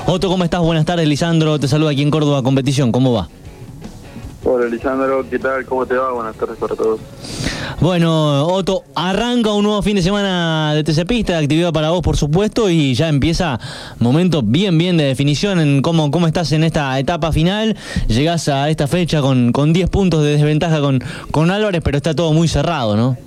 Otto, ¿cómo estás? Buenas tardes, Lisandro. Te saluda aquí en Córdoba Competición. ¿Cómo va? Hola, Lisandro. ¿Qué tal? ¿Cómo te va? Buenas tardes para todos. Bueno, Otto, arranca un nuevo fin de semana de TC Pista, de actividad para vos, por supuesto, y ya empieza momento bien de definición en cómo estás en esta etapa final. Llegás a esta fecha con 10 puntos de desventaja con Álvarez, pero está todo muy cerrado, ¿no?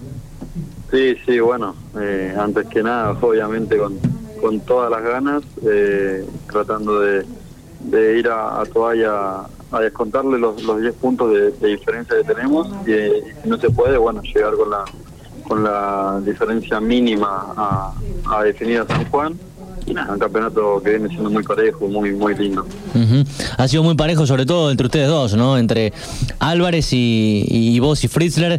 Sí, bueno, antes que nada, obviamente con todas las ganas, tratando de ir a Toalla a descontarle los 10 puntos de diferencia que tenemos, y si no se puede, bueno, llegar con la diferencia mínima a definir a San Juan. Y nada, un campeonato que viene siendo muy parejo, muy lindo. Ha sido muy parejo, sobre todo entre ustedes dos, ¿no? Entre Álvarez y vos y Fritzler.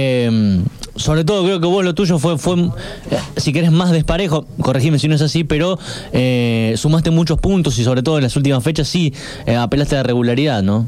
Sobre todo creo que vos lo tuyo fue si querés, más desparejo, corregime si no es así, pero sumaste muchos puntos y sobre todo en las últimas fechas sí apelaste a la regularidad, ¿no?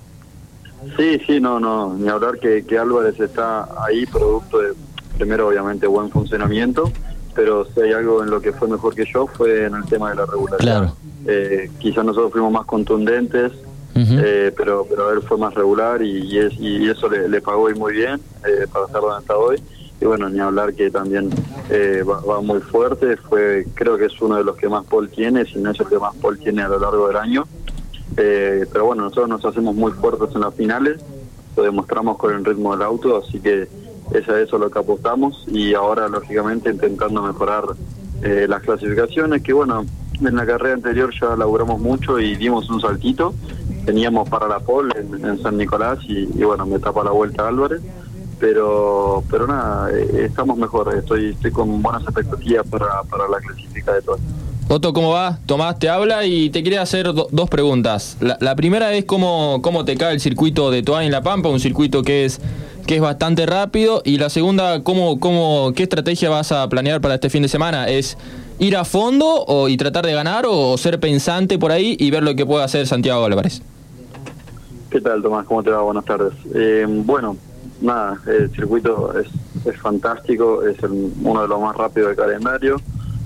Sí, no, ni hablar que Álvarez está ahí producto de, primero obviamente, buen funcionamiento, pero si hay algo en lo que fue mejor que yo fue en el tema de la regularidad. Claro. Quizás nosotros fuimos más contundentes, pero él fue más regular y eso le pagó hoy muy bien para estar donde está hoy. Y bueno, ni hablar que también va muy fuerte, creo que es uno de los que más pole tiene, si no es el que más pole tiene a lo largo del año. Pero bueno, nosotros nos hacemos muy fuertes en las finales, lo demostramos con el ritmo del auto, así que es a eso lo que apostamos, y ahora lógicamente intentando mejorar las clasificaciones, que bueno, en la carrera anterior ya laburamos mucho y dimos un saltito, teníamos para la pole en San Nicolás y bueno, me tapa la vuelta Álvarez, pero nada, estamos mejor, estoy con buenas expectativas para la clasificación de todo. Otto, ¿cómo va? Tomás te habla y te quería hacer dos preguntas. La primera es cómo te cae el circuito de Toay en La Pampa, un circuito que es bastante rápido, y la segunda, ¿qué estrategia vas a planear para este fin de semana? ¿Es ir a fondo y tratar de ganar, o ser pensante por ahí y ver lo que puede hacer Santiago Álvarez? ¿Qué tal, Tomás? ¿Cómo te va? Buenas tardes. Bueno, nada, el circuito es fantástico, es uno de los más rápidos del calendario.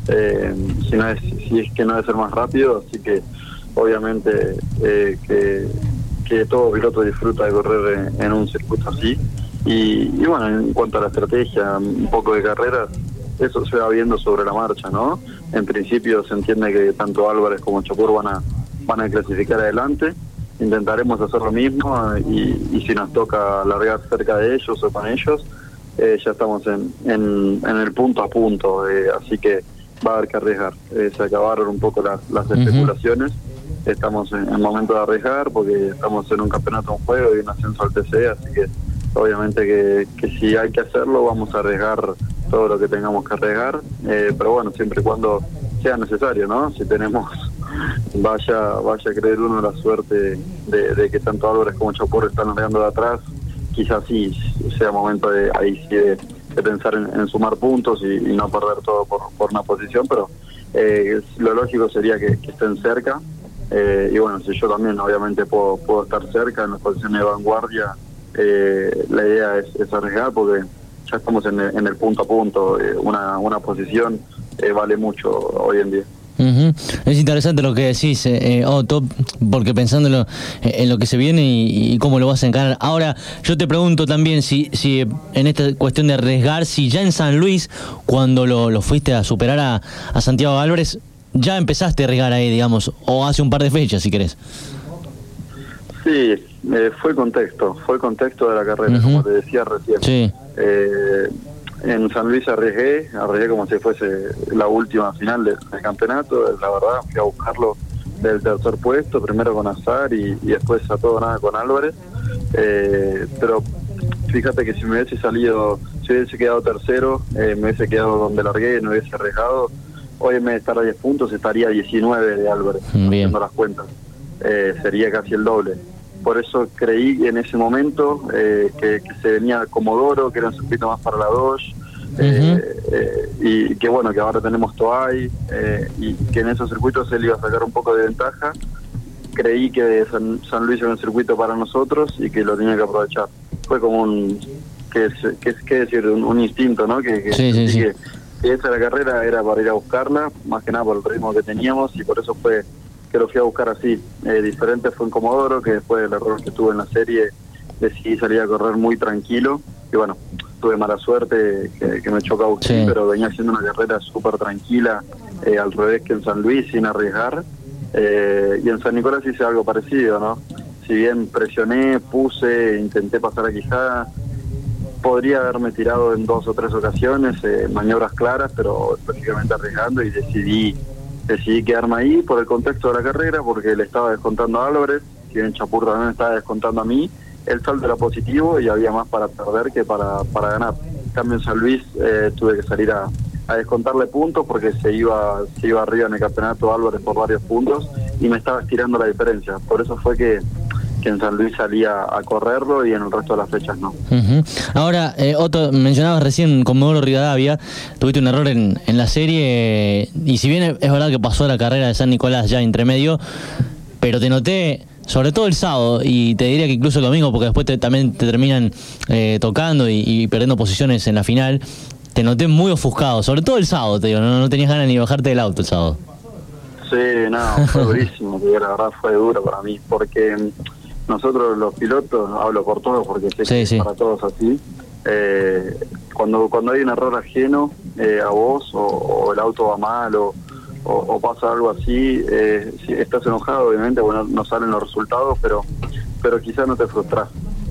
Si es que no es el más rápido, así que obviamente que todo piloto disfruta de correr en un circuito así. Y bueno, en cuanto a la estrategia, un poco de carreras, eso se va viendo sobre la marcha, ¿no? En principio se entiende que tanto Álvarez como Chopur van a clasificar adelante. Intentaremos hacer lo mismo, y si nos toca largar cerca de ellos o con ellos, ya estamos en el punto a punto, así que va a haber que arriesgar. Se acabaron un poco las especulaciones, estamos en el momento de arriesgar porque estamos en un campeonato, un juego y un ascenso al TC, así que obviamente que si hay que hacerlo vamos a arriesgar todo lo que tengamos que arriesgar, pero bueno, siempre y cuando sea necesario, ¿no? Si tenemos vaya a creer uno la suerte de que tanto Álvarez como Chopor están largando de atrás, quizás sí sea momento de pensar en sumar puntos y no perder todo por una posición, pero lo lógico sería que estén cerca, y bueno, si yo también obviamente puedo estar cerca en las posiciones de vanguardia, la idea es arriesgar porque ya estamos en el punto a punto, una posición vale mucho hoy en día. Es interesante lo que decís, Otto, porque pensándolo en lo que se viene y cómo lo vas a encarar. Ahora, yo te pregunto también si en esta cuestión de arriesgar, si ya en San Luis, cuando lo fuiste a superar a Santiago Álvarez, ya empezaste a arriesgar ahí, digamos, o hace un par de fechas, si querés. Sí, fue el contexto de la carrera, como te decía recién. Sí. En San Luis arriesgué como si fuese la última final del campeonato. La verdad, fui a buscarlo del tercer puesto, primero con Azar y después a todo nada con Álvarez. Pero fíjate que si hubiese quedado tercero, me hubiese quedado donde largué, no hubiese arriesgado, hoy en vez de estar a 10 puntos estaría a 19 de Álvarez, haciendo las cuentas. Sería casi el doble. Por eso creí en ese momento que se venía Comodoro, que era un circuito más para la Dodge, y que bueno, que ahora tenemos Toay, y que en esos circuitos él iba a sacar un poco de ventaja. Creí que San Luis era un circuito para nosotros y que lo tenía que aprovechar. Fue como un instinto, ¿no? Sí. Y esa la carrera era para ir a buscarla, más que nada por el ritmo que teníamos, y por eso fue que lo fui a buscar así. Diferente fue en Comodoro, que después del error que tuve en la serie decidí salir a correr muy tranquilo, y bueno, tuve mala suerte que me chocó Agustín, pero venía haciendo una carrera súper tranquila, al revés que en San Luis, sin arriesgar, y en San Nicolás hice algo parecido, ¿no? Si bien presioné, intenté pasar a Quijada, podría haberme tirado en 2 o 3 ocasiones, maniobras claras, pero prácticamente arriesgando, y decidí quedarme ahí por el contexto de la carrera, porque le estaba descontando a Álvarez, si bien Chapur también me estaba descontando a mí. El saldo era positivo y había más para perder que para ganar. En cambio en San Luis tuve que salir a descontarle puntos porque se iba arriba en el campeonato Álvarez por varios puntos y me estaba estirando la diferencia. Por eso fue que en San Luis salía a correrlo y en el resto de las fechas no. Ahora, Otto, mencionabas recién Comodoro Rivadavia, tuviste un error en la serie, y si bien es verdad que pasó la carrera de San Nicolás ya entre medio, pero te noté, sobre todo el sábado, y te diría que incluso el domingo, porque después también te terminan tocando y perdiendo posiciones en la final, te noté muy ofuscado, sobre todo el sábado, te digo, no tenías ganas ni de bajarte del auto el sábado. Sí, no, fue durísimo, la verdad fue duro para mí, porque nosotros los pilotos, hablo por todos porque sé que es para todos así, cuando hay un error ajeno a vos, o el auto va mal, o pasa algo así, si estás enojado, obviamente, bueno, no salen los resultados, pero quizás no te frustras.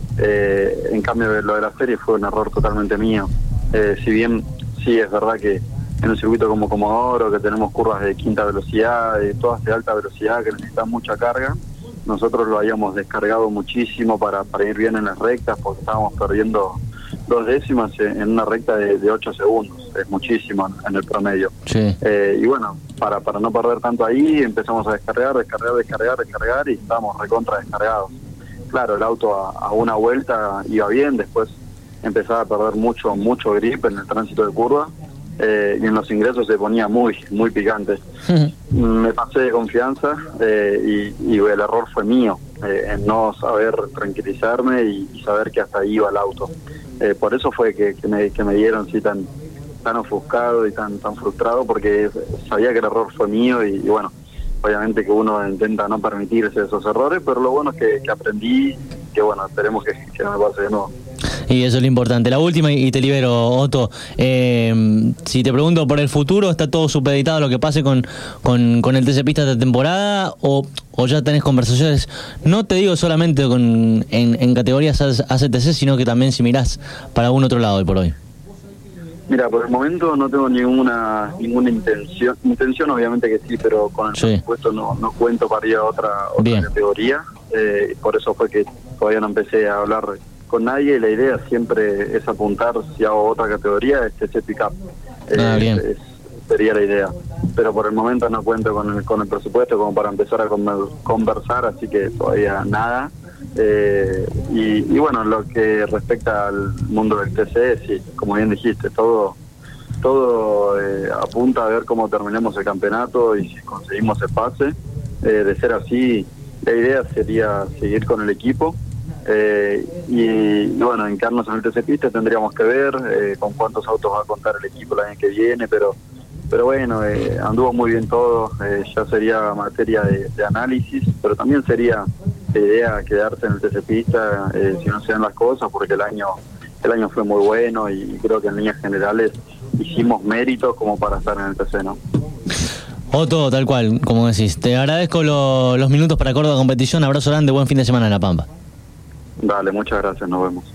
En cambio, lo de la serie fue un error totalmente mío. Si bien sí es verdad que en un circuito como Comodoro, que tenemos curvas de quinta velocidad, y todas de alta velocidad que necesitan mucha carga, nosotros lo habíamos descargado muchísimo para ir bien en las rectas, porque estábamos perdiendo 2 décimas en una recta de 8 segundos, es muchísimo en el promedio. Sí. Y bueno, para no perder tanto ahí, empezamos a descargar, y estábamos recontra descargados. Claro, el auto a una vuelta iba bien, después empezaba a perder mucho grip en el tránsito de curva, y en los ingresos se ponía muy picante. Me pasé de confianza, y el error fue mío, en no saber tranquilizarme y saber que hasta ahí iba el auto. Por eso fue que me dieron así tan ofuscado y tan frustrado, porque sabía que el error fue mío, y bueno, obviamente que uno intenta no permitirse esos errores, pero lo bueno es que aprendí, que bueno, esperemos que no me pase de nuevo. Y eso es lo importante. La última, y te libero, Otto. Si te pregunto por el futuro, ¿está todo supeditado a lo que pase con el TC Pista esta temporada? ¿O ya tenés conversaciones? No te digo solamente en categorías ACTC, sino que también si mirás para algún otro lado hoy por hoy. Mira, por el momento no tengo ninguna intención. Intención obviamente que sí, pero con el presupuesto no cuento para ir a otra categoría. Por eso fue que todavía no empecé a hablar con nadie, y la idea siempre es apuntar, si hago otra categoría, TC Pickup. Sería la idea. Pero por el momento no cuento con el presupuesto como para empezar a conversar, así que todavía nada. Y bueno, lo que respecta al mundo del TC, sí, como bien dijiste, todo apunta a ver cómo terminemos el campeonato y si conseguimos el pase. De ser así, la idea sería seguir con el equipo, y bueno, encarnos en el TC Pista tendríamos que ver con cuántos autos va a contar el equipo el año que viene, pero bueno, anduvo muy bien todo. Ya sería materia de análisis, pero también sería la idea quedarse en el TC Pista si no se dan las cosas, porque el año fue muy bueno, y creo que en líneas generales hicimos méritos como para estar en el TC, ¿no? Otto, tal cual, como decís. Te agradezco los minutos para Córdoba Competición. Abrazo grande, buen fin de semana en La Pampa. Dale, muchas gracias, nos vemos.